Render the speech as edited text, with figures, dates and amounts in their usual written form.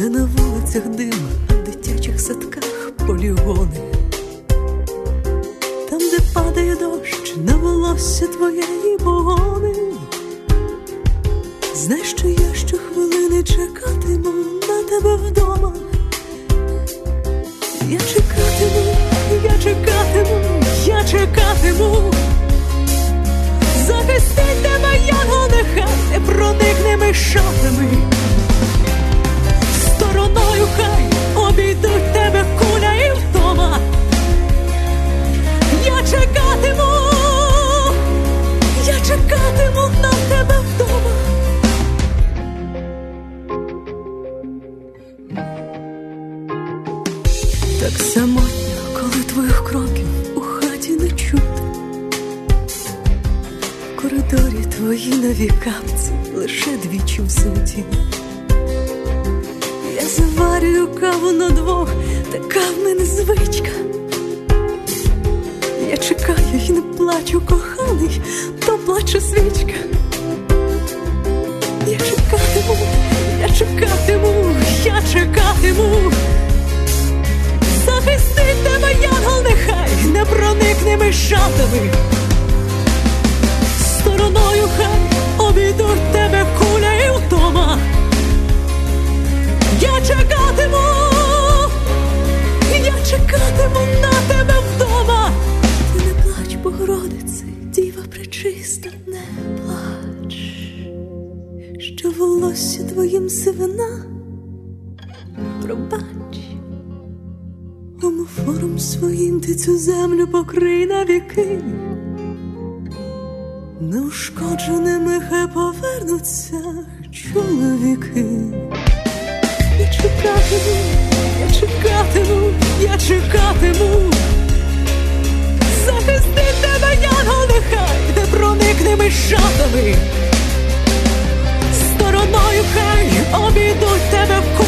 де на вулицях дим, в дитячих садках полігони, там, де падає дощ на волосся твоє і погони. Знай, що я щохвилини чекатиму на тебе вдома. Я чекатиму, я чекатиму, я чекатиму. Захистить тебе янгол, нехай не проникне мишатами. Стороною хай обійдуть тебе куля і втома. Я чекатиму на тебе вдома. Так самотньо, коли твоїх кроків у хаті не чути. В коридорі твої нові капці лише двічі в суті. Я заварюю каву на двох, така в мене звичка. Я чекаю і не плачу, коханий, то плаче свічка. Я чекатиму, я чекатиму, я чекатиму. Захистить тебе янгол, нехай не проникне мишатами. Стороною хай обійдуть тебе куля і втома. Я чекатиму на тебе вдома. Ти не плач, Богородице, Діва пречиста, не плач, що волосся твоїм сивина. Пробач, омофором своїм ти цю землю покрий навіки. Неушкодженими хай повернуться чоловіки. Я чекатиму, я чекатиму, я чекатиму. Захистить тебе янгол, нехай не проникне мишатами. Стороною хай обійдуть тебе в